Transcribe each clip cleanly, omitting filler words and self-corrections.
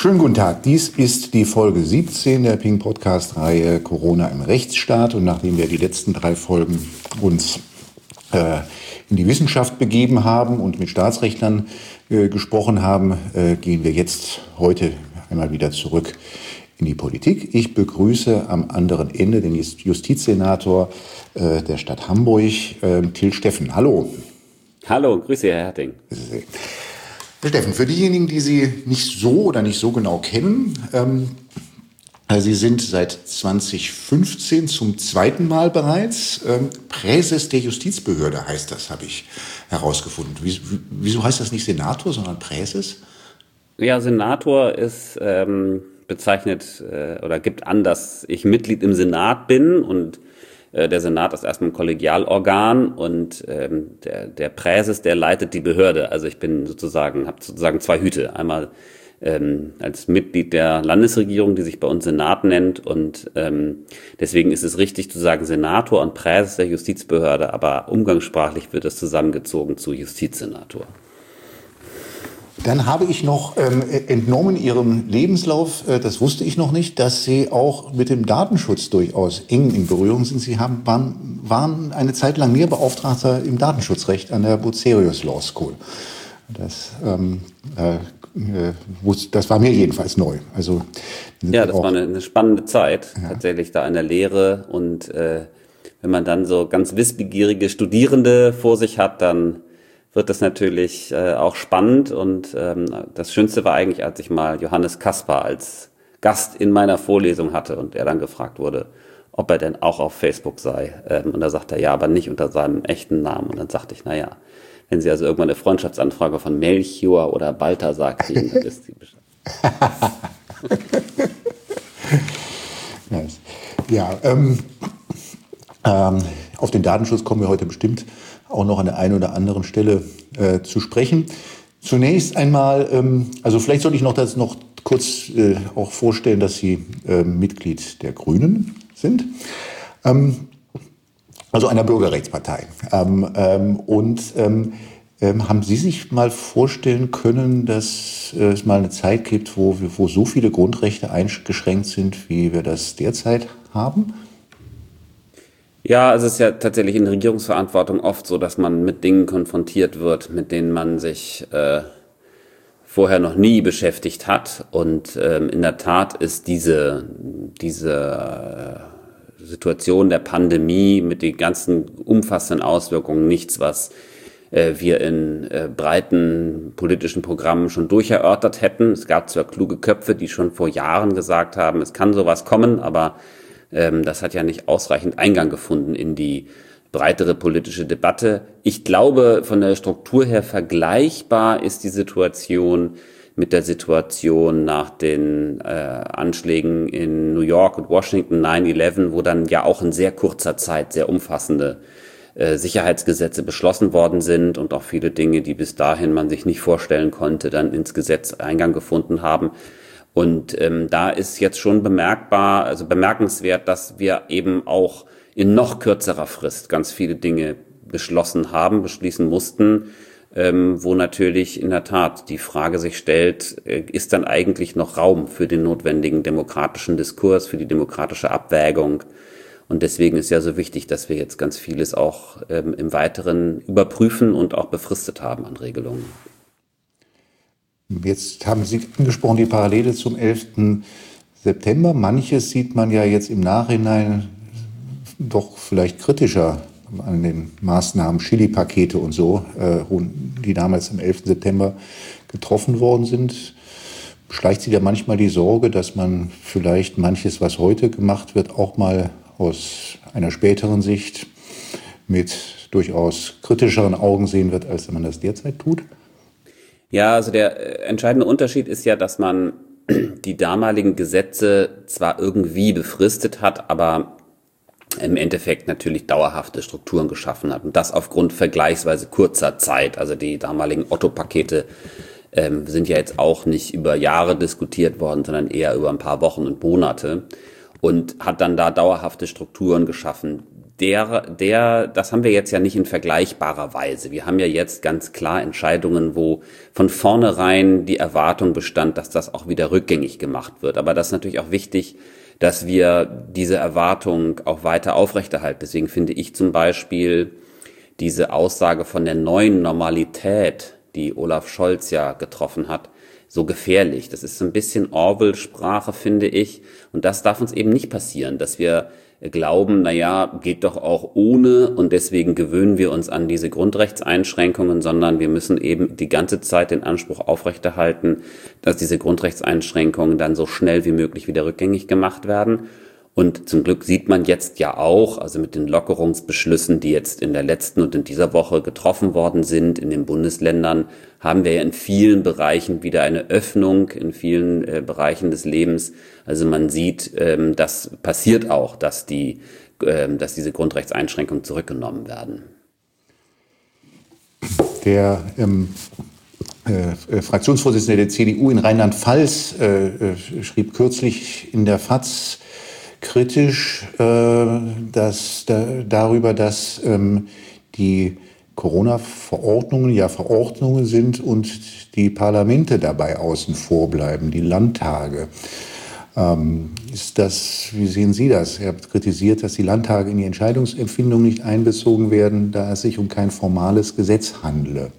Schönen guten Tag, dies ist die Folge 17 der Ping-Podcast-Reihe Corona im Rechtsstaat. Und nachdem wir die letzten 3 Folgen uns in die Wissenschaft begeben haben und mit Staatsrechtlern gesprochen haben, gehen wir jetzt heute einmal wieder zurück in die Politik. Ich begrüße am anderen Ende den Justizsenator der Stadt Hamburg, Till Steffen. Hallo. Hallo, grüße Herr Herting. Herr Steffen, für diejenigen, die Sie nicht so oder nicht so genau kennen, Sie sind seit 2015 zum zweiten Mal bereits Präses der Justizbehörde, heißt das, habe ich herausgefunden. Wieso heißt das nicht Senator, sondern Präses? Ja, Senator ist bezeichnet oder gibt an, dass ich Mitglied im Senat bin und der Senat ist erstmal ein Kollegialorgan und der Präses, der leitet die Behörde. Also ich bin habe sozusagen 2 Hüte. Einmal als Mitglied der Landesregierung, die sich bei uns Senat nennt, und deswegen ist es richtig zu sagen Senator und Präses der Justizbehörde, aber umgangssprachlich wird es zusammengezogen zu Justizsenator. Dann habe ich noch entnommen Ihrem Lebenslauf, das wusste ich noch nicht, dass Sie auch mit dem Datenschutz durchaus eng in Berührung sind. Sie waren eine Zeit lang Lehrbeauftragter im Datenschutzrecht an der Bucerius Law School. Das war mir jedenfalls neu. Also, ja, das war eine spannende Zeit, ja. Tatsächlich da in der Lehre. Und wenn man dann so ganz wissbegierige Studierende vor sich hat, dann wird das natürlich auch spannend. Und das Schönste war eigentlich, als ich mal Johannes Kaspar als Gast in meiner Vorlesung hatte und er dann gefragt wurde, ob er denn auch auf Facebook sei. Und da sagte er, ja, aber nicht unter seinem echten Namen. Und dann sagte ich, naja, wenn Sie also irgendwann eine Freundschaftsanfrage von Melchior oder Balthasar kriegen, dann ist sie Bescheid. Nice. Ja, auf den Datenschutz kommen wir heute bestimmt auch noch an der einen oder anderen Stelle zu sprechen. Zunächst einmal, also vielleicht sollte ich noch kurz auch vorstellen, dass Sie Mitglied der Grünen sind. Also einer Bürgerrechtspartei. Haben Sie sich mal vorstellen können, dass es mal eine Zeit gibt, wo so viele Grundrechte eingeschränkt sind, wie wir das derzeit haben? Ja, also es ist ja tatsächlich in Regierungsverantwortung oft so, dass man mit Dingen konfrontiert wird, mit denen man sich vorher noch nie beschäftigt hat. Und in der Tat ist diese Situation der Pandemie mit den ganzen umfassenden Auswirkungen nichts, was wir in breiten politischen Programmen schon durcherörtert hätten. Es gab zwar kluge Köpfe, die schon vor Jahren gesagt haben, es kann sowas kommen, aber das hat ja nicht ausreichend Eingang gefunden in die breitere politische Debatte. Ich glaube, von der Struktur her vergleichbar ist die Situation mit der Situation nach den Anschlägen in New York und Washington, 9/11, wo dann ja auch in sehr kurzer Zeit sehr umfassende Sicherheitsgesetze beschlossen worden sind und auch viele Dinge, die bis dahin man sich nicht vorstellen konnte, dann ins Gesetz Eingang gefunden haben. Und da ist jetzt schon bemerkenswert, dass wir eben auch in noch kürzerer Frist ganz viele Dinge beschließen mussten, wo natürlich in der Tat die Frage sich stellt, ist dann eigentlich noch Raum für den notwendigen demokratischen Diskurs, für die demokratische Abwägung? Und deswegen ist ja so wichtig, dass wir jetzt ganz vieles auch im Weiteren überprüfen und auch befristet haben an Regelungen. Jetzt haben Sie angesprochen die Parallele zum 11. September. Manches sieht man ja jetzt im Nachhinein doch vielleicht kritischer an den Maßnahmen, Chili-Pakete und so, die damals am 11. September getroffen worden sind. Schleicht Sie da manchmal die Sorge, dass man vielleicht manches, was heute gemacht wird, auch mal aus einer späteren Sicht mit durchaus kritischeren Augen sehen wird, als man das derzeit tut? Ja, also der entscheidende Unterschied ist ja, dass man die damaligen Gesetze zwar irgendwie befristet hat, aber im Endeffekt natürlich dauerhafte Strukturen geschaffen hat. Und das aufgrund vergleichsweise kurzer Zeit. Also die damaligen Otto-Pakete sind ja jetzt auch nicht über Jahre diskutiert worden, sondern eher über ein paar Wochen und Monate. Und hat dann da dauerhafte Strukturen geschaffen. das haben wir jetzt ja nicht in vergleichbarer Weise. Wir haben ja jetzt ganz klar Entscheidungen, wo von vornherein die Erwartung bestand, dass das auch wieder rückgängig gemacht wird. Aber das ist natürlich auch wichtig, dass wir diese Erwartung auch weiter aufrechterhalten. Deswegen finde ich zum Beispiel diese Aussage von der neuen Normalität, die Olaf Scholz ja getroffen hat, so gefährlich. Das ist so ein bisschen Orwell-Sprache, finde ich. Und das darf uns eben nicht passieren, dass wir glauben, naja, geht doch auch ohne und deswegen gewöhnen wir uns an diese Grundrechtseinschränkungen, sondern wir müssen eben die ganze Zeit den Anspruch aufrechterhalten, dass diese Grundrechtseinschränkungen dann so schnell wie möglich wieder rückgängig gemacht werden. Und zum Glück sieht man jetzt ja auch, also mit den Lockerungsbeschlüssen, die jetzt in der letzten und in dieser Woche getroffen worden sind in den Bundesländern, haben wir ja in vielen Bereichen wieder eine Öffnung, in vielen Bereichen des Lebens. Also man sieht, das passiert auch, dass diese Grundrechtseinschränkungen zurückgenommen werden. Der Fraktionsvorsitzende der CDU in Rheinland-Pfalz schrieb kürzlich in der FAZ kritisch darüber, dass die Corona-Verordnungen ja Verordnungen sind und die Parlamente dabei außen vor bleiben, die Landtage. Wie sehen Sie das? Er hat kritisiert, dass die Landtage in die Entscheidungsempfindung nicht einbezogen werden, da es sich um kein formales Gesetz handle.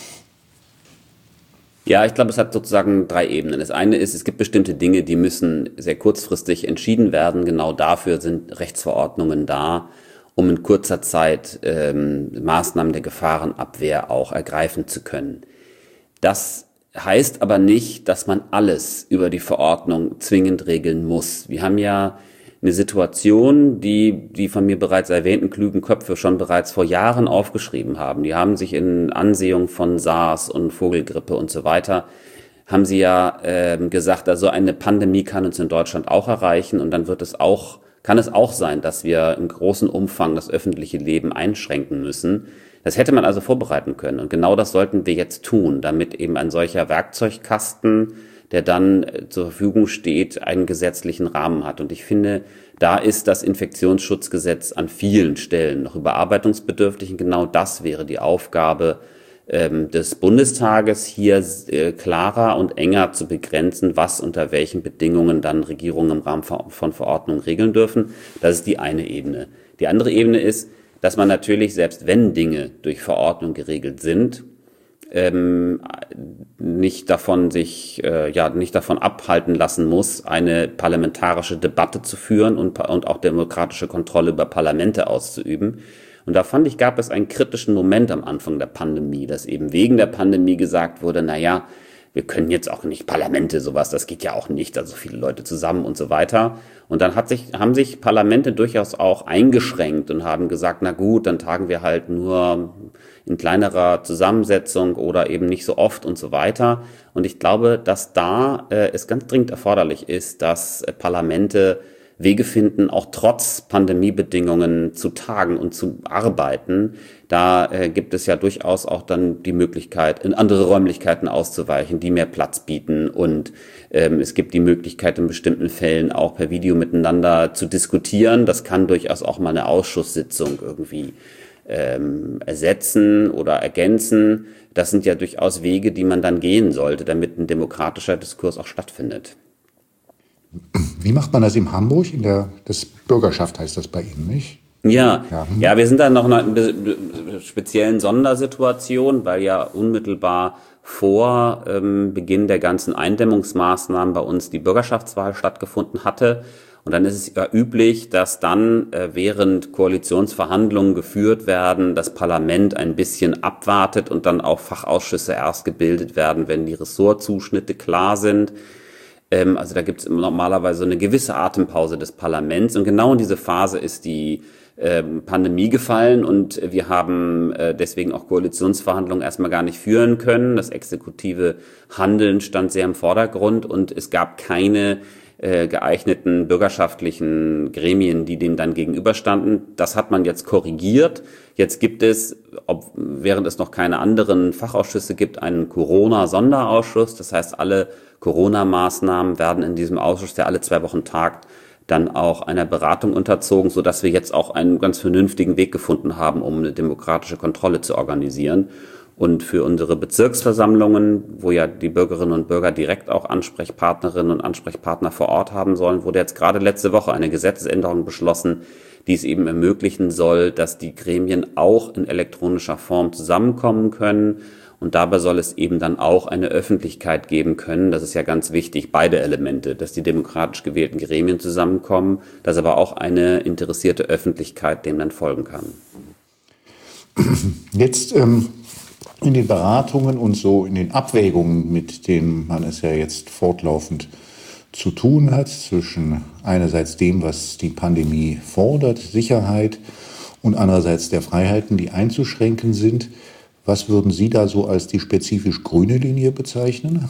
Ja, ich glaube, es hat sozusagen 3 Ebenen. Das eine ist, es gibt bestimmte Dinge, die müssen sehr kurzfristig entschieden werden. Genau dafür sind Rechtsverordnungen da, um in kurzer Zeit Maßnahmen der Gefahrenabwehr auch ergreifen zu können. Das heißt aber nicht, dass man alles über die Verordnung zwingend regeln muss. Wir haben ja eine Situation, die von mir bereits erwähnten klugen Köpfe schon bereits vor Jahren aufgeschrieben haben. Die haben sich in Ansehung von SARS und Vogelgrippe und so weiter, haben sie ja gesagt, also eine Pandemie kann uns in Deutschland auch erreichen und dann kann es auch sein, dass wir im großen Umfang das öffentliche Leben einschränken müssen. Das hätte man also vorbereiten können und genau das sollten wir jetzt tun, damit eben ein solcher Werkzeugkasten, der dann zur Verfügung steht, einen gesetzlichen Rahmen hat. Und ich finde, da ist das Infektionsschutzgesetz an vielen Stellen noch überarbeitungsbedürftig. Und genau das wäre die Aufgabe des Bundestages, hier klarer und enger zu begrenzen, was unter welchen Bedingungen dann Regierungen im Rahmen von Verordnungen regeln dürfen. Das ist die eine Ebene. Die andere Ebene ist, dass man natürlich, selbst wenn Dinge durch Verordnung geregelt sind, nicht davon abhalten lassen muss, eine parlamentarische Debatte zu führen und auch demokratische Kontrolle über Parlamente auszuüben. Und da fand ich, gab es einen kritischen Moment am Anfang der Pandemie, dass eben wegen der Pandemie gesagt wurde, naja, wir können jetzt auch nicht Parlamente, sowas, das geht ja auch nicht, also viele Leute zusammen und so weiter. Und dann haben sich Parlamente durchaus auch eingeschränkt und haben gesagt, na gut, dann tagen wir halt nur in kleinerer Zusammensetzung oder eben nicht so oft und so weiter. Und ich glaube, dass da es ganz dringend erforderlich ist, dass Parlamente Wege finden, auch trotz Pandemiebedingungen zu tagen und zu arbeiten. Da gibt es ja durchaus auch dann die Möglichkeit, in andere Räumlichkeiten auszuweichen, die mehr Platz bieten. Und es gibt die Möglichkeit, in bestimmten Fällen auch per Video miteinander zu diskutieren. Das kann durchaus auch mal eine Ausschusssitzung irgendwie ersetzen oder ergänzen. Das sind ja durchaus Wege, die man dann gehen sollte, damit ein demokratischer Diskurs auch stattfindet. Wie macht man das in Hamburg? Das Bürgerschaft heißt das bei Ihnen, nicht? Ja, wir sind da noch in einer speziellen Sondersituation, weil ja unmittelbar vor Beginn der ganzen Eindämmungsmaßnahmen bei uns die Bürgerschaftswahl stattgefunden hatte. Und dann ist es ja üblich, dass dann, während Koalitionsverhandlungen geführt werden, das Parlament ein bisschen abwartet und dann auch Fachausschüsse erst gebildet werden, wenn die Ressortzuschnitte klar sind. Also da gibt es normalerweise eine gewisse Atempause des Parlaments. Und genau in diese Phase ist die Pandemie gefallen und wir haben deswegen auch Koalitionsverhandlungen erstmal gar nicht führen können. Das exekutive Handeln stand sehr im Vordergrund und es gab keine geeigneten bürgerschaftlichen Gremien, die dem dann gegenüberstanden. Das hat man jetzt korrigiert. Jetzt gibt es, während es noch keine anderen Fachausschüsse gibt, einen Corona-Sonderausschuss. Das heißt, alle Corona-Maßnahmen werden in diesem Ausschuss, der alle 2 Wochen tagt, dann auch einer Beratung unterzogen, sodass wir jetzt auch einen ganz vernünftigen Weg gefunden haben, um eine demokratische Kontrolle zu organisieren. Und für unsere Bezirksversammlungen, wo ja die Bürgerinnen und Bürger direkt auch Ansprechpartnerinnen und Ansprechpartner vor Ort haben sollen, wurde jetzt gerade letzte Woche eine Gesetzesänderung beschlossen, die es eben ermöglichen soll, dass die Gremien auch in elektronischer Form zusammenkommen können. Und dabei soll es eben dann auch eine Öffentlichkeit geben können. Das ist ja ganz wichtig, beide Elemente, dass die demokratisch gewählten Gremien zusammenkommen, dass aber auch eine interessierte Öffentlichkeit dem dann folgen kann. Jetzt in den Beratungen und so in den Abwägungen, mit denen man es ja jetzt fortlaufend zu tun hat, zwischen einerseits dem, was die Pandemie fordert, Sicherheit, und andererseits der Freiheiten, die einzuschränken sind. Was würden Sie da so als die spezifisch grüne Linie bezeichnen?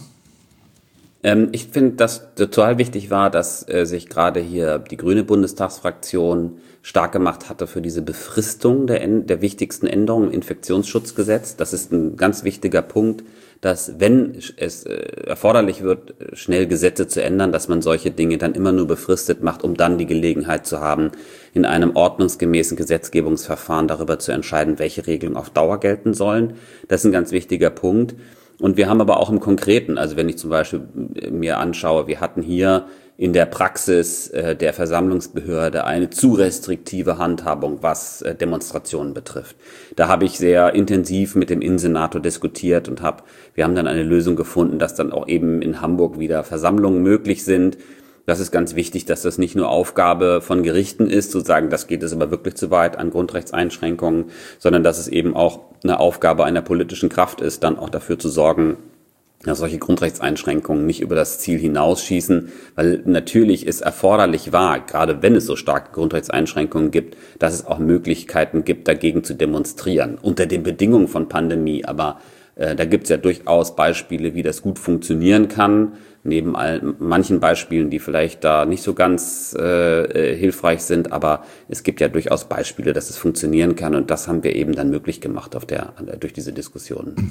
Ich finde, dass total wichtig war, dass sich gerade hier die grüne Bundestagsfraktion stark gemacht hatte für diese Befristung der wichtigsten Änderungen im Infektionsschutzgesetz. Das ist ein ganz wichtiger Punkt, dass, wenn es erforderlich wird, schnell Gesetze zu ändern, dass man solche Dinge dann immer nur befristet macht, um dann die Gelegenheit zu haben, in einem ordnungsgemäßen Gesetzgebungsverfahren darüber zu entscheiden, welche Regeln auf Dauer gelten sollen. Das ist ein ganz wichtiger Punkt. Und wir haben aber auch im Konkreten, also wenn ich zum Beispiel mir anschaue, wir hatten hier in der Praxis der Versammlungsbehörde eine zu restriktive Handhabung, was Demonstrationen betrifft. Da habe ich sehr intensiv mit dem Innensenator diskutiert und wir haben dann eine Lösung gefunden, dass dann auch eben in Hamburg wieder Versammlungen möglich sind. Das ist ganz wichtig, dass das nicht nur Aufgabe von Gerichten ist, zu sagen, das geht es aber wirklich zu weit an Grundrechtseinschränkungen, sondern dass es eben auch eine Aufgabe einer politischen Kraft ist, dann auch dafür zu sorgen, dass solche Grundrechtseinschränkungen nicht über das Ziel hinausschießen, weil natürlich es erforderlich war, gerade wenn es so starke Grundrechtseinschränkungen gibt, dass es auch Möglichkeiten gibt, dagegen zu demonstrieren, unter den Bedingungen von Pandemie. Aber da gibt es ja durchaus Beispiele, wie das gut funktionieren kann, neben manchen Beispielen, die vielleicht da nicht so ganz hilfreich sind, aber es gibt ja durchaus Beispiele, dass es funktionieren kann, und das haben wir eben dann möglich gemacht durch diese Diskussionen.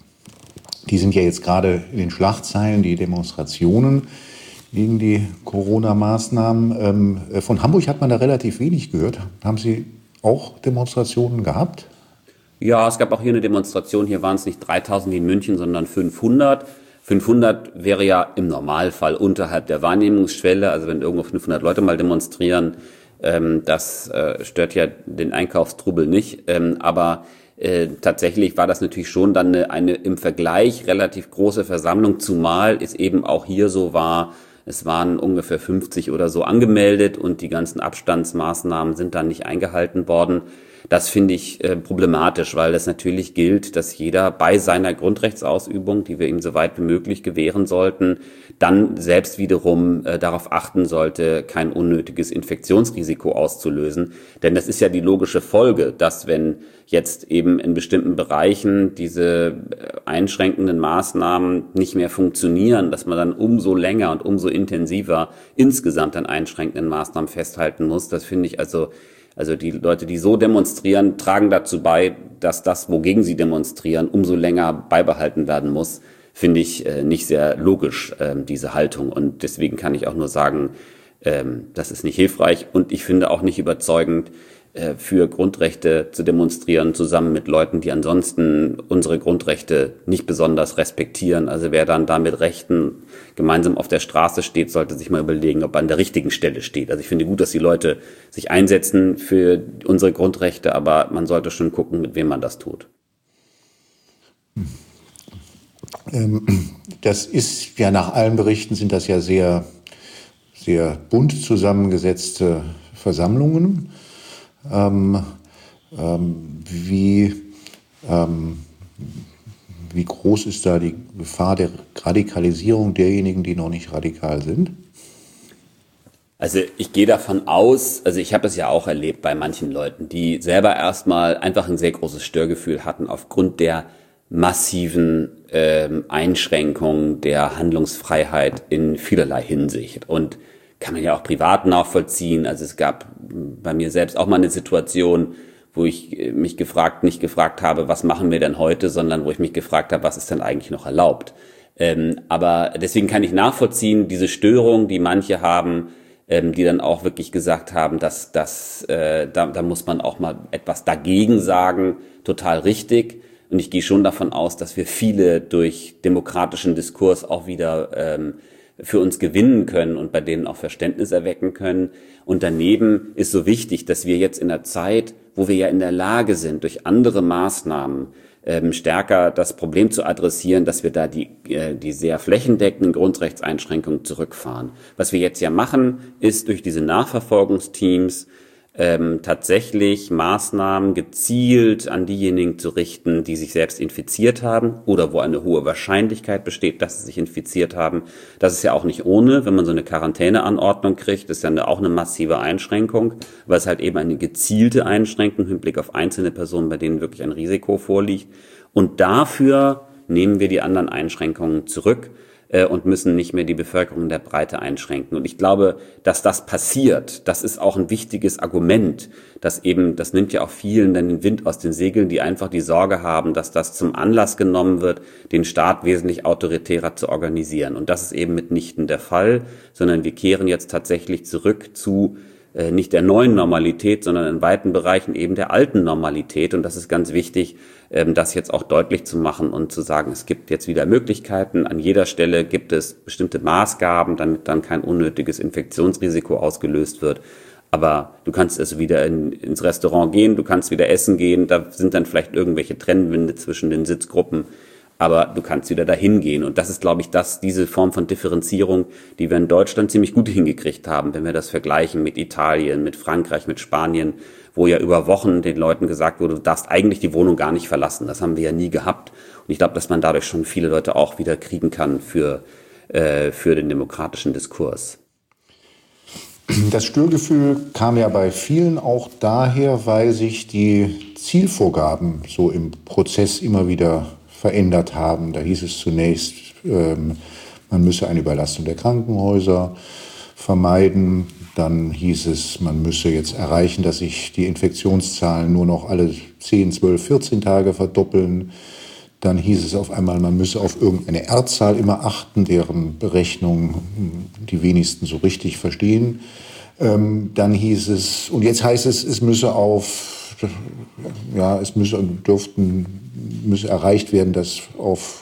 Die sind ja jetzt gerade in den Schlagzeilen, die Demonstrationen gegen die Corona-Maßnahmen. Von Hamburg hat man da relativ wenig gehört. Haben Sie auch Demonstrationen gehabt? Ja, es gab auch hier eine Demonstration. Hier waren es nicht 3000 wie in München, sondern 500. 500 wäre ja im Normalfall unterhalb der Wahrnehmungsschwelle. Also wenn irgendwo 500 Leute mal demonstrieren, das stört ja den Einkaufstrubel nicht. Aber tatsächlich war das natürlich schon dann eine im Vergleich relativ große Versammlung, zumal es eben auch hier so war, es waren ungefähr 50 oder so angemeldet und die ganzen Abstandsmaßnahmen sind dann nicht eingehalten worden. Das finde ich problematisch, weil es natürlich gilt, dass jeder bei seiner Grundrechtsausübung, die wir ihm so weit wie möglich gewähren sollten, dann selbst wiederum darauf achten sollte, kein unnötiges Infektionsrisiko auszulösen. Denn das ist ja die logische Folge, dass wenn jetzt eben in bestimmten Bereichen diese einschränkenden Maßnahmen nicht mehr funktionieren, dass man dann umso länger und umso intensiver insgesamt an einschränkenden Maßnahmen festhalten muss. Das finde ich also die Leute, die so demonstrieren, tragen dazu bei, dass das, wogegen sie demonstrieren, umso länger beibehalten werden muss, finde ich nicht sehr logisch, diese Haltung. Und deswegen kann ich auch nur sagen, das ist nicht hilfreich und ich finde auch nicht überzeugend, für Grundrechte zu demonstrieren, zusammen mit Leuten, die ansonsten unsere Grundrechte nicht besonders respektieren. Also wer dann da mit Rechten gemeinsam auf der Straße steht, sollte sich mal überlegen, ob er an der richtigen Stelle steht. Also ich finde gut, dass die Leute sich einsetzen für unsere Grundrechte, aber man sollte schon gucken, mit wem man das tut. Das ist ja, nach allen Berichten sind das ja sehr, sehr bunt zusammengesetzte Versammlungen. Wie groß ist da die Gefahr der Radikalisierung derjenigen, die noch nicht radikal sind? Also ich gehe davon aus, also ich habe es ja auch erlebt bei manchen Leuten, die selber erstmal einfach ein sehr großes Störgefühl hatten aufgrund der massiven Einschränkungen der Handlungsfreiheit in vielerlei Hinsicht. Und kann man ja auch privat nachvollziehen. Also es gab bei mir selbst auch mal eine Situation, wo ich mich nicht gefragt habe, was machen wir denn heute, sondern wo ich mich gefragt habe, was ist denn eigentlich noch erlaubt. Aber deswegen kann ich nachvollziehen, diese Störung, die manche haben, die dann auch wirklich gesagt haben, da muss man auch mal etwas dagegen sagen, total richtig. Und ich gehe schon davon aus, dass wir viele durch demokratischen Diskurs auch wieder für uns gewinnen können und bei denen auch Verständnis erwecken können. Und daneben ist so wichtig, dass wir jetzt in der Zeit, wo wir ja in der Lage sind, durch andere Maßnahmen stärker das Problem zu adressieren, dass wir da die sehr flächendeckenden Grundrechtseinschränkungen zurückfahren. Was wir jetzt ja machen, ist durch diese Nachverfolgungsteams tatsächlich Maßnahmen gezielt an diejenigen zu richten, die sich selbst infiziert haben oder wo eine hohe Wahrscheinlichkeit besteht, dass sie sich infiziert haben. Das ist ja auch nicht ohne, wenn man so eine Quarantäneanordnung kriegt, ist ja auch eine massive Einschränkung, weil es halt eben eine gezielte Einschränkung im Hinblick auf einzelne Personen, bei denen wirklich ein Risiko vorliegt. Und dafür nehmen wir die anderen Einschränkungen zurück und müssen nicht mehr die Bevölkerung in der Breite einschränken. Und ich glaube, dass das passiert, das ist auch ein wichtiges Argument, das nimmt ja auch vielen dann den Wind aus den Segeln, die einfach die Sorge haben, dass das zum Anlass genommen wird, den Staat wesentlich autoritärer zu organisieren. Und das ist eben mitnichten der Fall, sondern wir kehren jetzt tatsächlich zurück zu nicht der neuen Normalität, sondern in weiten Bereichen eben der alten Normalität. Und das ist ganz wichtig, das jetzt auch deutlich zu machen und zu sagen, es gibt jetzt wieder Möglichkeiten. An jeder Stelle gibt es bestimmte Maßgaben, damit dann kein unnötiges Infektionsrisiko ausgelöst wird. Aber du kannst also wieder ins Restaurant gehen, du kannst wieder essen gehen. Da sind dann vielleicht irgendwelche Trennwände zwischen den Sitzgruppen. Aber du kannst wieder dahin gehen. Und das ist, glaube ich, diese Form von Differenzierung, die wir in Deutschland ziemlich gut hingekriegt haben, wenn wir das vergleichen mit Italien, mit Frankreich, mit Spanien, wo ja über Wochen den Leuten gesagt wurde, du darfst eigentlich die Wohnung gar nicht verlassen. Das haben wir ja nie gehabt. Und ich glaube, dass man dadurch schon viele Leute auch wieder kriegen kann für den demokratischen Diskurs. Das Störgefühl kam ja bei vielen auch daher, weil sich die Zielvorgaben so im Prozess immer wieder verändert haben. Da hieß es zunächst, man müsse eine Überlastung der Krankenhäuser vermeiden. Dann hieß es, man müsse jetzt erreichen, dass sich die Infektionszahlen nur noch alle 10, 12, 14 Tage verdoppeln. Dann hieß es auf einmal, man müsse auf irgendeine R-Zahl immer achten, deren Berechnung die wenigsten so richtig verstehen. Dann hieß es, und jetzt heißt es, es müsse erreicht werden, dass auf,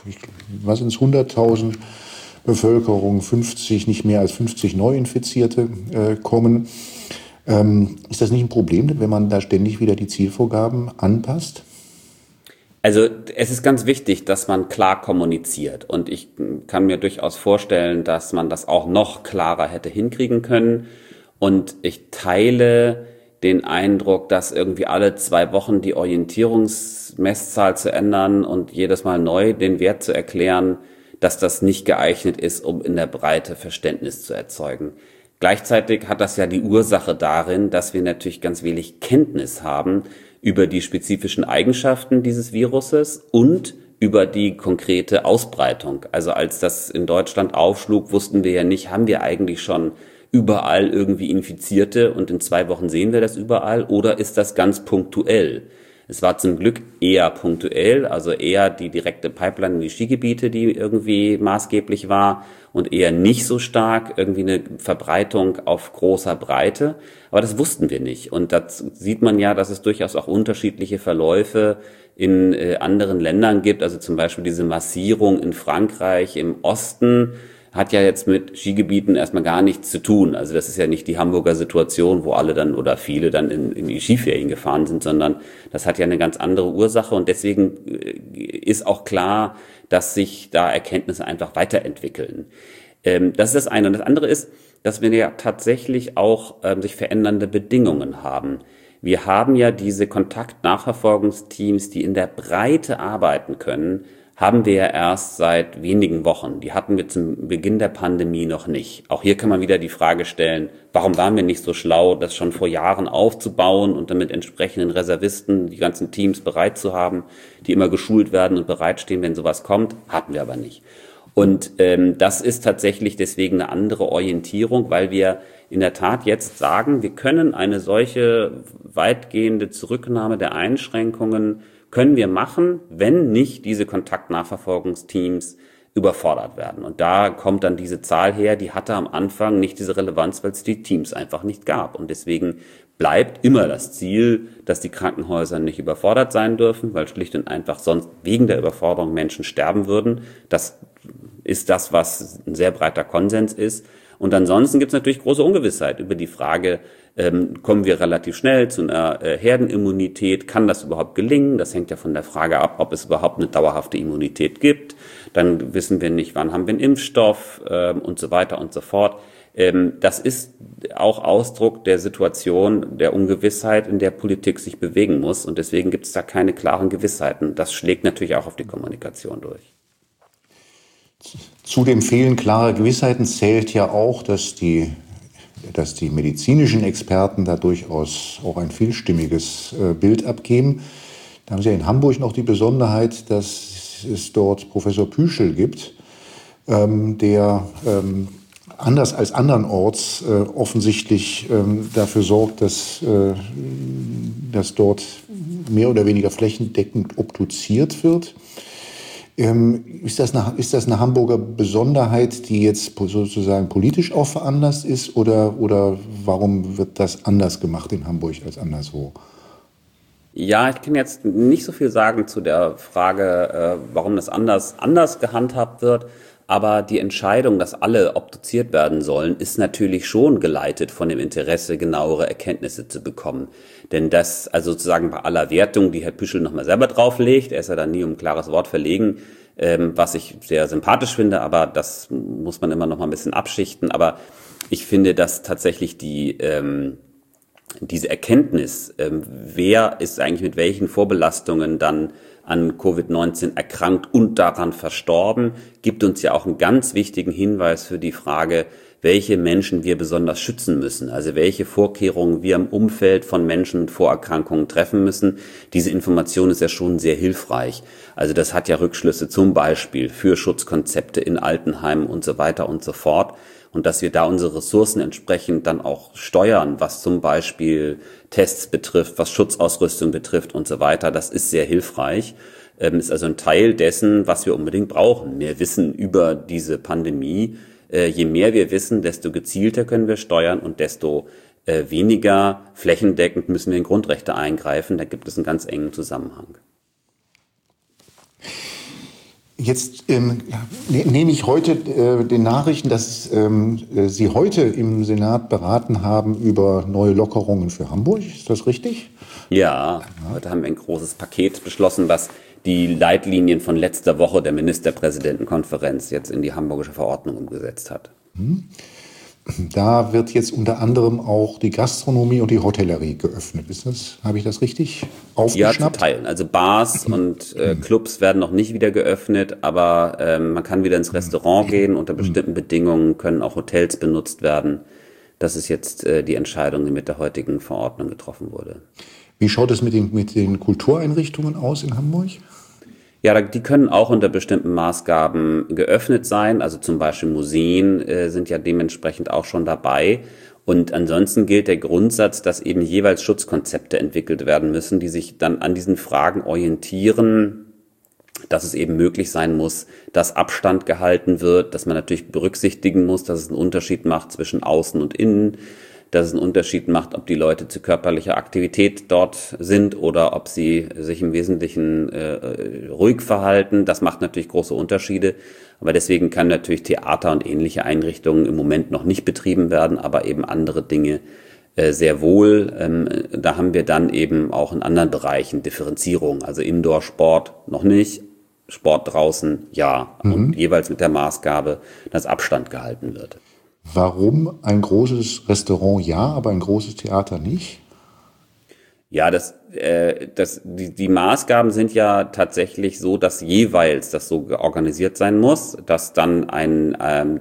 100.000 Bevölkerung nicht mehr als 50 Neuinfizierte kommen. Ist das nicht ein Problem, wenn man da ständig wieder die Zielvorgaben anpasst? Also es ist ganz wichtig, dass man klar kommuniziert. Und ich kann mir durchaus vorstellen, dass man das auch noch klarer hätte hinkriegen können. Und ich teile den Eindruck, dass irgendwie alle 2 Wochen die Orientierungsmesszahl zu ändern und jedes Mal neu den Wert zu erklären, dass das nicht geeignet ist, um in der Breite Verständnis zu erzeugen. Gleichzeitig hat das ja die Ursache darin, dass wir natürlich ganz wenig Kenntnis haben über die spezifischen Eigenschaften dieses Viruses und über die konkrete Ausbreitung. Also als das in Deutschland aufschlug, wussten wir ja nicht, haben wir eigentlich schon überall irgendwie Infizierte und in 2 Wochen sehen wir das überall oder ist das ganz punktuell? Es war zum Glück eher punktuell, also eher die direkte Pipeline in die Skigebiete, die irgendwie maßgeblich war und eher nicht so stark irgendwie eine Verbreitung auf großer Breite. Aber das wussten wir nicht. Und das sieht man ja, dass es durchaus auch unterschiedliche Verläufe in anderen Ländern gibt. Also zum Beispiel diese Massierung in Frankreich im Osten hat ja jetzt mit Skigebieten erstmal gar nichts zu tun. Also das ist ja nicht die Hamburger Situation, wo alle dann oder viele dann in die Skiferien gefahren sind, sondern das hat ja eine ganz andere Ursache und deswegen ist auch klar, dass sich da Erkenntnisse einfach weiterentwickeln. Das ist das eine. Und das andere ist, dass wir ja tatsächlich auch sich verändernde Bedingungen haben. Wir haben ja diese Kontaktnachverfolgungsteams, die in der Breite arbeiten können, haben wir ja erst seit wenigen Wochen. Die hatten wir zum Beginn der Pandemie noch nicht. Auch hier kann man wieder die Frage stellen, warum waren wir nicht so schlau, das schon vor Jahren aufzubauen und dann mit entsprechenden Reservisten die ganzen Teams bereit zu haben, die immer geschult werden und bereitstehen, wenn sowas kommt? Hatten wir aber nicht. Und das ist tatsächlich deswegen eine andere Orientierung, weil wir in der Tat jetzt sagen, wir können eine solche weitgehende Zurücknahme der Einschränkungen können wir machen, wenn nicht diese Kontaktnachverfolgungsteams überfordert werden. Und da kommt dann diese Zahl her, die hatte am Anfang nicht diese Relevanz, weil es die Teams einfach nicht gab. Und deswegen bleibt immer das Ziel, dass die Krankenhäuser nicht überfordert sein dürfen, weil schlicht und einfach sonst wegen der Überforderung Menschen sterben würden. Das ist das, was ein sehr breiter Konsens ist. Und ansonsten gibt es natürlich große Ungewissheit über die Frage, kommen wir relativ schnell zu einer Herdenimmunität? Kann das überhaupt gelingen? Das hängt ja von der Frage ab, ob es überhaupt eine dauerhafte Immunität gibt. Dann wissen wir nicht, wann haben wir einen Impfstoff und so weiter und so fort. Das ist auch Ausdruck der Situation, der Ungewissheit, in der Politik sich bewegen muss. Und deswegen gibt es da keine klaren Gewissheiten. Das schlägt natürlich auch auf die Kommunikation durch. Zu dem Fehlen klarer Gewissheiten zählt ja auch, dass die medizinischen Experten da durchaus auch ein vielstimmiges Bild abgeben. Da haben Sie ja in Hamburg noch die Besonderheit, dass es dort Professor Püschel gibt, der anders als andernorts offensichtlich dafür sorgt, dass dort mehr oder weniger flächendeckend obduziert wird. Ist das eine Hamburger Besonderheit, die jetzt sozusagen politisch auch veranlasst ist, oder warum wird das anders gemacht in Hamburg als anderswo? Ja, ich kann jetzt nicht so viel sagen zu der Frage, warum das anders gehandhabt wird. Aber die Entscheidung, dass alle obduziert werden sollen, ist natürlich schon geleitet von dem Interesse, genauere Erkenntnisse zu bekommen. Denn das, also sozusagen bei aller Wertung, die Herr Püschel nochmal selber drauflegt, er ist ja da nie um ein klares Wort verlegen, was ich sehr sympathisch finde, aber das muss man immer noch mal ein bisschen abschichten. Aber ich finde, dass tatsächlich diese Erkenntnis, wer ist eigentlich mit welchen Vorbelastungen dann an Covid-19 erkrankt und daran verstorben, gibt uns ja auch einen ganz wichtigen Hinweis für die Frage, welche Menschen wir besonders schützen müssen, also welche Vorkehrungen wir im Umfeld von Menschen mit Vorerkrankungen treffen müssen. Diese Information ist ja schon sehr hilfreich. Also das hat ja Rückschlüsse zum Beispiel für Schutzkonzepte in Altenheimen und so weiter und so fort. Und dass wir da unsere Ressourcen entsprechend dann auch steuern, was zum Beispiel Tests betrifft, was Schutzausrüstung betrifft und so weiter, das ist sehr hilfreich. Ist also ein Teil dessen, was wir unbedingt brauchen. Mehr Wissen über diese Pandemie. Je mehr wir wissen, desto gezielter können wir steuern und desto weniger flächendeckend müssen wir in Grundrechte eingreifen. Da gibt es einen ganz engen Zusammenhang. Jetzt nehme ich heute den Nachrichten, dass Sie heute im Senat beraten haben über neue Lockerungen für Hamburg. Ist das richtig? Ja, heute haben wir ein großes Paket beschlossen, was die Leitlinien von letzter Woche der Ministerpräsidentenkonferenz jetzt in die hamburgische Verordnung umgesetzt hat. Da wird jetzt unter anderem auch die Gastronomie und die Hotellerie geöffnet. Habe ich das richtig aufgeschnappt? Ja, zu Teilen. Also Bars und Clubs werden noch nicht wieder geöffnet, aber man kann wieder ins Restaurant gehen. Unter bestimmten Bedingungen können auch Hotels benutzt werden. Das ist jetzt die Entscheidung, die mit der heutigen Verordnung getroffen wurde. Wie schaut es mit den Kultureinrichtungen aus in Hamburg? Ja, die können auch unter bestimmten Maßgaben geöffnet sein. Also zum Beispiel Museen sind ja dementsprechend auch schon dabei. Und ansonsten gilt der Grundsatz, dass eben jeweils Schutzkonzepte entwickelt werden müssen, die sich dann an diesen Fragen orientieren, dass es eben möglich sein muss, dass Abstand gehalten wird, dass man natürlich berücksichtigen muss, dass es einen Unterschied macht zwischen Außen und Innen, dass es einen Unterschied macht, ob die Leute zu körperlicher Aktivität dort sind oder ob sie sich im Wesentlichen ruhig verhalten. Das macht natürlich große Unterschiede. Aber deswegen kann natürlich Theater und ähnliche Einrichtungen im Moment noch nicht betrieben werden, aber eben andere Dinge sehr wohl. Da haben wir dann eben auch in anderen Bereichen Differenzierung. Also Indoor-Sport noch nicht, Sport draußen ja. Und jeweils mit der Maßgabe, dass Abstand gehalten wird. Warum ein großes Restaurant ja, aber ein großes Theater nicht? Ja, die Maßgaben sind ja tatsächlich so, dass jeweils das so organisiert sein muss, dass dann ein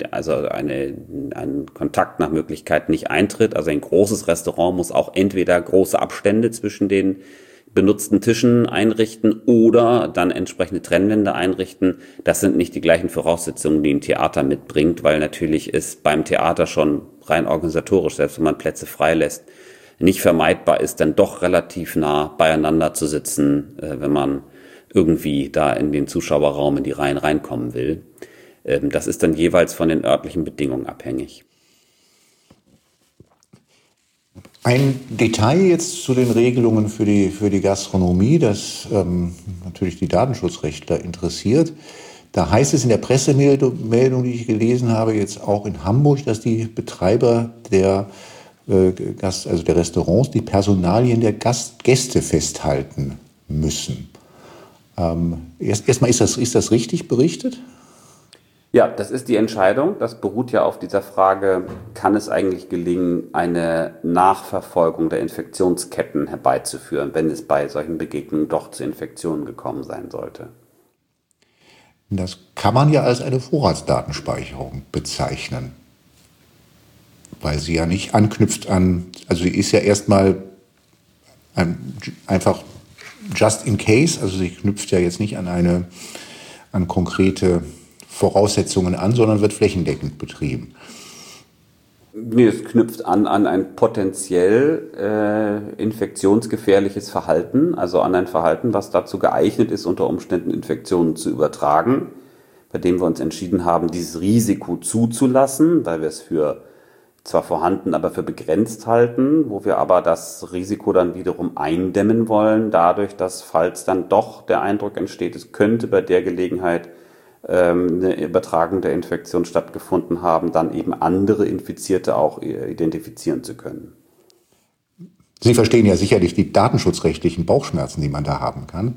Kontakt nach Möglichkeit nicht eintritt. Also ein großes Restaurant muss auch entweder große Abstände zwischen den benutzten Tischen einrichten oder dann entsprechende Trennwände einrichten. Das sind nicht die gleichen Voraussetzungen, die ein Theater mitbringt, weil natürlich ist beim Theater schon rein organisatorisch, selbst wenn man Plätze freilässt, nicht vermeidbar ist, dann doch relativ nah beieinander zu sitzen, wenn man irgendwie da in den Zuschauerraum in die Reihen reinkommen will. Das ist dann jeweils von den örtlichen Bedingungen abhängig. Ein Detail jetzt zu den Regelungen für die Gastronomie, das natürlich die Datenschutzrechtler interessiert. Da heißt es in der Pressemeldung, die ich gelesen habe, jetzt auch in Hamburg, dass die Betreiber der der Restaurants die Personalien der Gäste festhalten müssen. Erstmal, ist das richtig berichtet? Ja, das ist die Entscheidung. Das beruht ja auf dieser Frage, kann es eigentlich gelingen, eine Nachverfolgung der Infektionsketten herbeizuführen, wenn es bei solchen Begegnungen doch zu Infektionen gekommen sein sollte? Das kann man ja als eine Vorratsdatenspeicherung bezeichnen, weil sie ja nicht anknüpft also sie ist ja erstmal einfach just in case, also sie knüpft ja jetzt nicht an konkrete Voraussetzungen an, sondern wird flächendeckend betrieben. Nee, es knüpft an ein potenziell infektionsgefährliches Verhalten, also an ein Verhalten, was dazu geeignet ist, unter Umständen Infektionen zu übertragen, bei dem wir uns entschieden haben, dieses Risiko zuzulassen, weil wir es für zwar vorhanden, aber für begrenzt halten, wo wir aber das Risiko dann wiederum eindämmen wollen, dadurch, dass, falls dann doch der Eindruck entsteht, es könnte bei der Gelegenheit eine Übertragung der Infektion stattgefunden haben, dann eben andere Infizierte auch identifizieren zu können. Sie verstehen ja sicherlich die datenschutzrechtlichen Bauchschmerzen, die man da haben kann.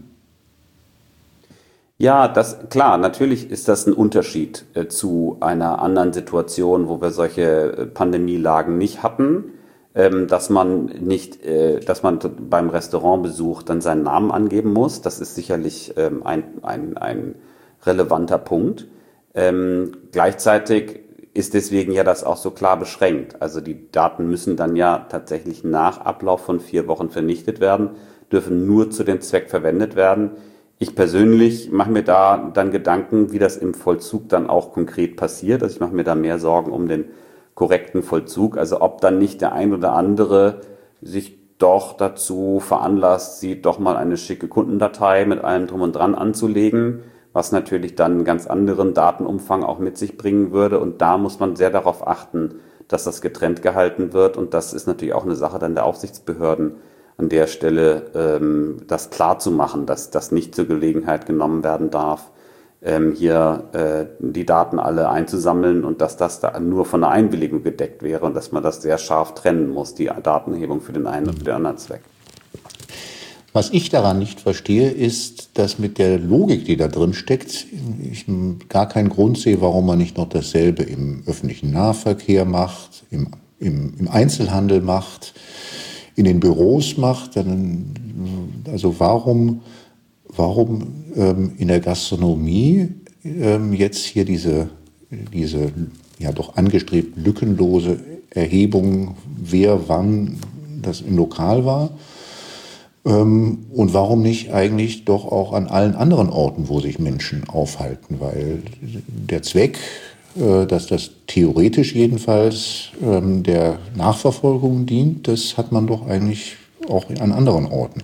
Ja, klar, natürlich ist das ein Unterschied zu einer anderen Situation, wo wir solche Pandemielagen nicht hatten, dass man beim Restaurantbesuch dann seinen Namen angeben muss. Das ist sicherlich ein relevanter Punkt. Gleichzeitig ist deswegen ja das auch so klar beschränkt. Also die Daten müssen dann ja tatsächlich nach Ablauf von 4 Wochen vernichtet werden, dürfen nur zu dem Zweck verwendet werden. Ich persönlich mache mir da dann Gedanken, wie das im Vollzug dann auch konkret passiert. Also ich mache mir da mehr Sorgen um den korrekten Vollzug. Also ob dann nicht der ein oder andere sich doch dazu veranlasst, sie doch mal eine schicke Kundendatei mit allem drum und dran anzulegen, was natürlich dann einen ganz anderen Datenumfang auch mit sich bringen würde. Und da muss man sehr darauf achten, dass das getrennt gehalten wird. Und das ist natürlich auch eine Sache dann der Aufsichtsbehörden, an der Stelle das klar zu machen, dass das nicht zur Gelegenheit genommen werden darf, hier die Daten alle einzusammeln und dass das da nur von einer Einwilligung gedeckt wäre und dass man das sehr scharf trennen muss, die Datenerhebung für den einen und für den anderen Zweck. Was ich daran nicht verstehe, ist, dass mit der Logik, die da drin steckt, ich gar keinen Grund sehe, warum man nicht noch dasselbe im öffentlichen Nahverkehr macht, im Einzelhandel macht, in den Büros macht. Also warum in der Gastronomie jetzt hier diese ja doch angestrebt lückenlose Erhebung, wer wann das im Lokal war? Und warum nicht eigentlich doch auch an allen anderen Orten, wo sich Menschen aufhalten? Weil der Zweck, dass das theoretisch jedenfalls der Nachverfolgung dient, das hat man doch eigentlich auch an anderen Orten.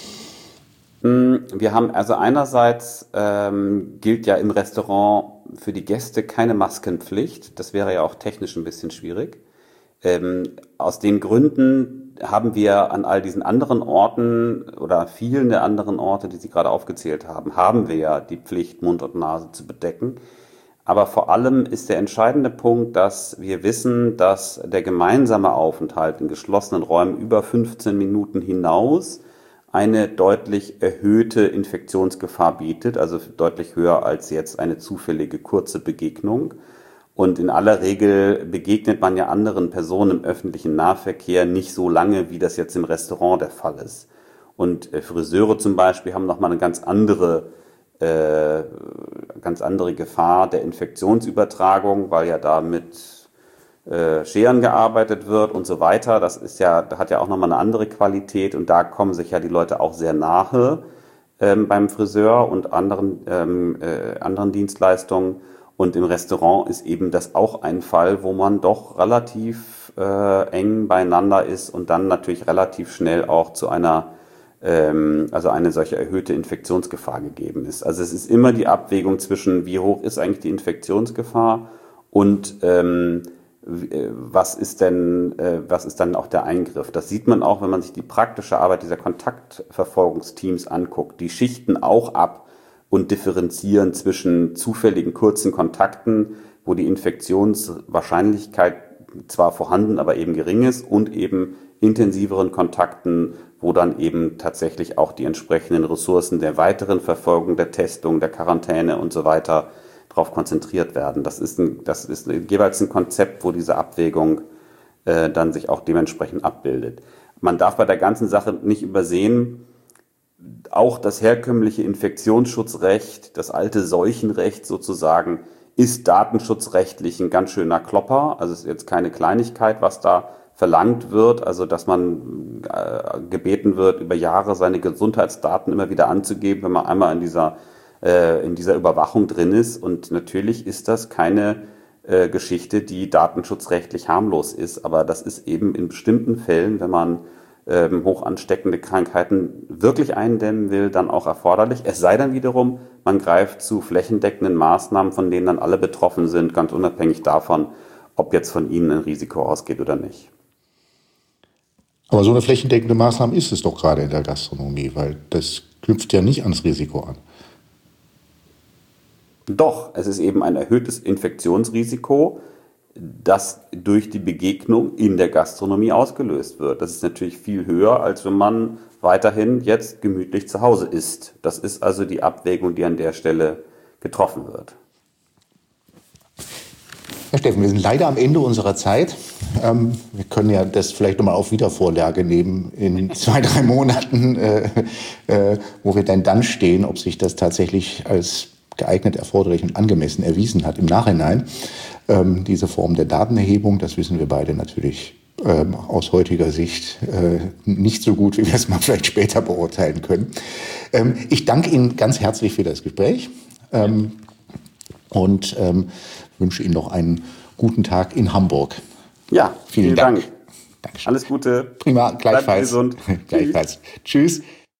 Wir haben also einerseits gilt ja im Restaurant für die Gäste keine Maskenpflicht. Das wäre ja auch technisch ein bisschen schwierig. Aus den Gründen haben wir an all diesen anderen Orten oder vielen der anderen Orte, die Sie gerade aufgezählt haben, haben wir ja die Pflicht, Mund und Nase zu bedecken. Aber vor allem ist der entscheidende Punkt, dass wir wissen, dass der gemeinsame Aufenthalt in geschlossenen Räumen über 15 Minuten hinaus eine deutlich erhöhte Infektionsgefahr bietet, also deutlich höher als jetzt eine zufällige kurze Begegnung. Und in aller Regel begegnet man ja anderen Personen im öffentlichen Nahverkehr nicht so lange, wie das jetzt im Restaurant der Fall ist. Und Friseure zum Beispiel haben nochmal eine ganz andere Gefahr der Infektionsübertragung, weil ja da mit Scheren gearbeitet wird und so weiter. Das hat ja auch nochmal eine andere Qualität und da kommen sich ja die Leute auch sehr nahe beim Friseur und anderen Dienstleistungen. Und im Restaurant ist eben das auch ein Fall, wo man doch relativ eng beieinander ist und dann natürlich relativ schnell auch zu einer also eine solche erhöhte Infektionsgefahr gegeben ist. Also es ist immer die Abwägung zwischen, wie hoch ist eigentlich die Infektionsgefahr und was ist dann auch der Eingriff? Das sieht man auch, wenn man sich die praktische Arbeit dieser Kontaktverfolgungsteams anguckt. Die schichten auch ab und differenzieren zwischen zufälligen kurzen Kontakten, wo die Infektionswahrscheinlichkeit zwar vorhanden, aber eben gering ist, und eben intensiveren Kontakten, wo dann eben tatsächlich auch die entsprechenden Ressourcen der weiteren Verfolgung, der Testung, der Quarantäne und so weiter darauf konzentriert werden. Das ist jeweils ein Konzept, wo diese Abwägung dann sich auch dementsprechend abbildet. Man darf bei der ganzen Sache nicht übersehen, auch das herkömmliche Infektionsschutzrecht, das alte Seuchenrecht sozusagen, ist datenschutzrechtlich ein ganz schöner Klopper. Also es ist jetzt keine Kleinigkeit, was da verlangt wird, also dass man gebeten wird, über Jahre seine Gesundheitsdaten immer wieder anzugeben, wenn man einmal in dieser Überwachung drin ist. Und natürlich ist das keine Geschichte, die datenschutzrechtlich harmlos ist, aber das ist eben in bestimmten Fällen, wenn man hoch ansteckende Krankheiten wirklich eindämmen will, dann auch erforderlich. Es sei dann wiederum, man greift zu flächendeckenden Maßnahmen, von denen dann alle betroffen sind, ganz unabhängig davon, ob jetzt von ihnen ein Risiko ausgeht oder nicht. Aber so eine flächendeckende Maßnahme ist es doch gerade in der Gastronomie, weil das knüpft ja nicht ans Risiko an. Doch, es ist eben ein erhöhtes Infektionsrisiko, das durch die Begegnung in der Gastronomie ausgelöst wird. Das ist natürlich viel höher, als wenn man weiterhin jetzt gemütlich zu Hause isst. Das ist also die Abwägung, die an der Stelle getroffen wird. Herr Steffen, wir sind leider am Ende unserer Zeit. Wir können ja das vielleicht nochmal auf Wiedervorlage nehmen in 2-3 Monaten, wo wir dann stehen, ob sich das tatsächlich als geeignet, erforderlich und angemessen erwiesen hat im Nachhinein. Diese Form der Datenerhebung, das wissen wir beide natürlich aus heutiger Sicht nicht so gut, wie wir es mal vielleicht später beurteilen können. Ich danke Ihnen ganz herzlich für das Gespräch und wünsche Ihnen noch einen guten Tag in Hamburg. Ja, vielen Dank. Dankeschön. Alles Gute. Prima, gleichfalls. Bleibt gesund. Gleichfalls. Tschüss.